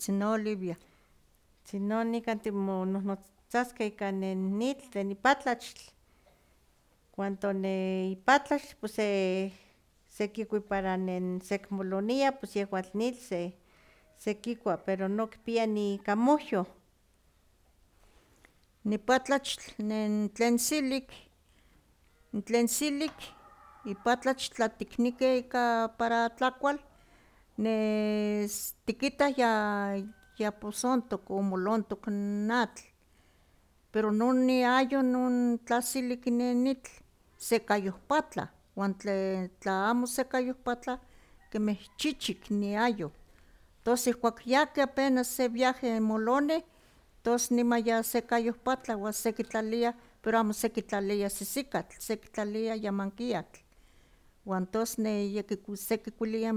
Olivia. Tzinon nikan timonohnotzasqueh ika nitl de nipatlach, cuando ipatlax pues sekikui para sekmolonia pues yehua nitl sekikua, pero no kipia nikamohyoh. Nipatlach tlen silik, ipatlach tla tiknikeh ika para tlakual, tikitah ya posontok o molontok n atl, pero non iayo non tla silik nitl sekayohpatlah, uan tla amo sekayohpatlah kemeh chichik iayo, tos ihkuak yahki apenas se viaje molonih, tos niman ya sekayohpatlah uan sekitlalia, pero amo sekitlalia sisikatl, sekitlalia yamankiatl, uan tos sekikuilia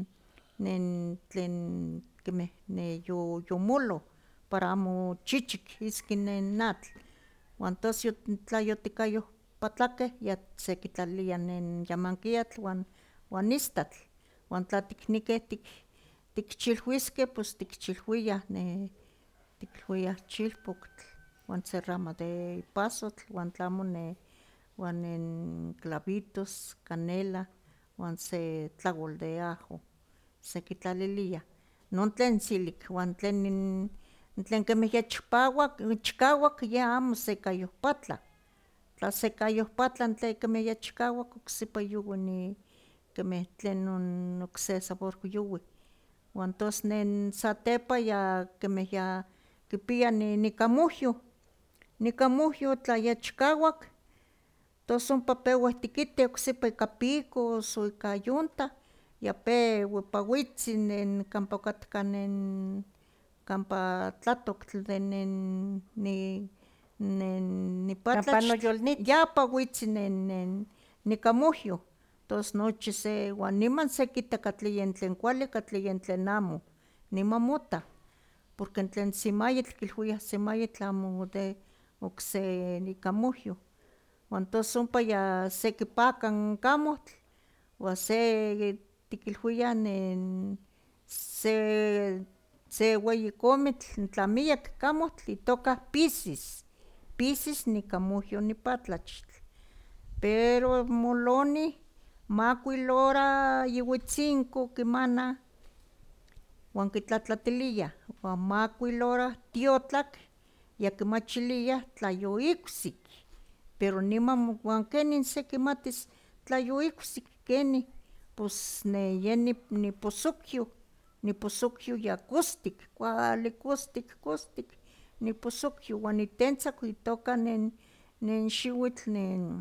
tlen kemeh yomoloh para amo chichik iski n atl, uan tos tla yotikayohpatlakeh ya sekitlalia yamankiatl uan istatl, uan tla tiknikeh tikchilhuiskeh pos tikchilhuiah chilpoktl uan se rama de ipasotl uan tlamo clavitos, canela uan se tlaual de ajo sekitlalilia, non tlen silik, uan tlen kemih chikawak yeh amo sekayohpatlah, tla sekayohpatlah tlen kemih ya chikawak oksipa yuwi kemeh tlen okse sabor yuwi, uan tos satepa ya kemeh ya kipia nikamohyoh, nikamohyoh tla ya chikawak tos ompa pewah tikitih oksipa ika picos o ika yunta ya pewa pawitzi kampa okatka kampa tlatoktl de nipatlach Kampa noyolitl. ya pawitzi nikamohyoh, tos nochi uan niman sekita katli yen tlen kuali katli yen tlen amo, niman motah, porque tlen simayetl kilwiah simayetl amo de okse nikamohyoh, uan tos ompa ya sekipaka n kamohtl uan se tikilwiah se weyi komitl tla miak kamohtl itoka pisis, pisis nikamohyoh nipatlach, pero molonih makuil hora yiuitzinco kimanah uan kitlatlatiliah, uan makuil hora tiotlak ya kimachiliah tla yoiksik, pero niman uan kenin sekimatis tla yoiksik kenih, pos yeh niposokyoh, niposokyoh ya kostik, kuali kostik, kostik niposokyoh uan nitentzak itoka nen xiuitl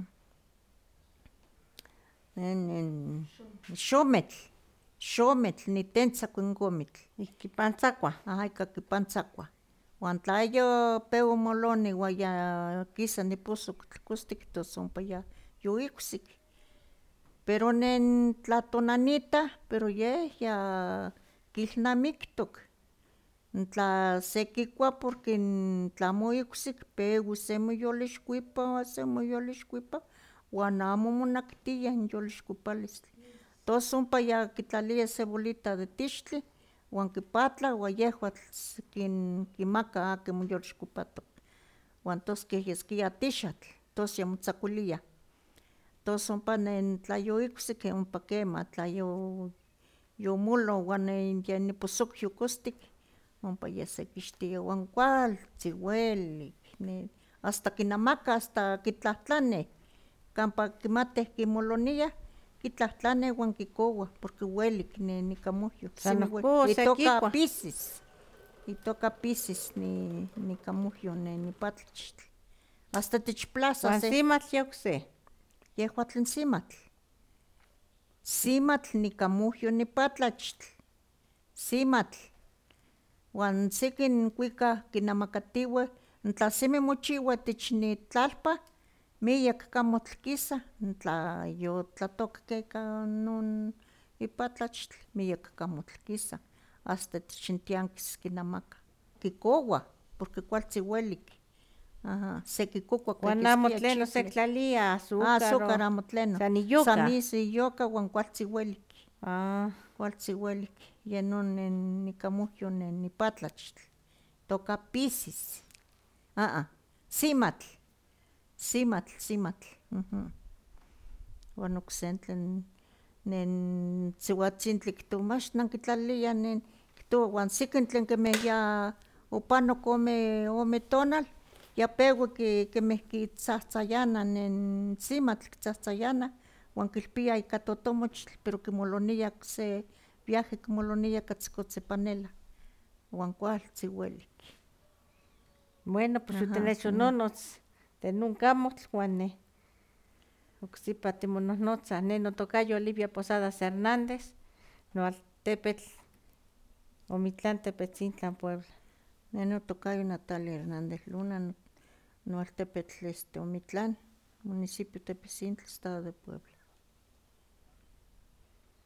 xometl, xometl nitentzak n komitl. Ik kipantzakuah. Aha, ika kipantzakuah, uan tla yopewa moloni uan ya kisa niposoktl kostik tos ompa ya yoiksik, pero tla tonanitah pero yeh ya kilnamiktok, tla sekikua porque tlamo iksik pewa se moyolixkuipa uan amo monaktiah n yolixkuipalistli, tos ompa ya kitlalia se bolita de tixtli uan kipatlah uan yehua kimaka akin moyolixkuipatok, uan tos keh yeskia tixatl, tos yamotzakuiliah, tos ompa tla yoiksik ompa kemah, tla yomoloh uan ya niposokyoh kostik ompa ya sekixtia uan kualtzin welik, hasta kinamaka hasta kitlahtlanih, kampa kimateh kimoloniah kitlahtlanih uan kikowah porque welik nikamohyoh, San ohcon sekikuah. itoka pisis nikamohyoh nipatlach, hasta itich plaza Uan simatl yeh okse. Yehua tlen simatl, simatl nikamohyoh nipatlach, simatl, uan seki kuikah kinamakatiweh tla semi mochiwa itich nitlalpa miak kamohtl kisa tla yotlatokeh ika non ipatlach miak kamohtl kisa, hasta itich n tiankisk kinamakah, kikowah porque kualtzin welik, aha, sekikokua Uan amo tleno sekitlalia azúcar. azúcar amo tleno, san iyokah. san iyokah uan kualtzin welik. Kualtzi welik, yenon nicamuhyo nipatlachtl, toka pisis, simatl, Uan okse nen siuatzintli kihtowa mach nankitlalilia nin, kihtowa uan seki tlen kemeh ya opanok ome tonal ya pewa kemeh kitzahtsayana nen simatl kitzahtsayana uan kilpia ika totomochtl pero kimolonia okse viaje kimolonia katzikotzipanela uan kualtzi welik. Bueno pues yotinechonnotz de non kamohtl uan neh oksipa timonohnotzah, neh notokayo Olivia Posadas Hernández, noaltepetl Omitlán Tepetzintla Puebla. Neh notokayo Natalia Hernández Luna, noaltepetl Omitlán, municipio Tepetzintla, estado de Puebla.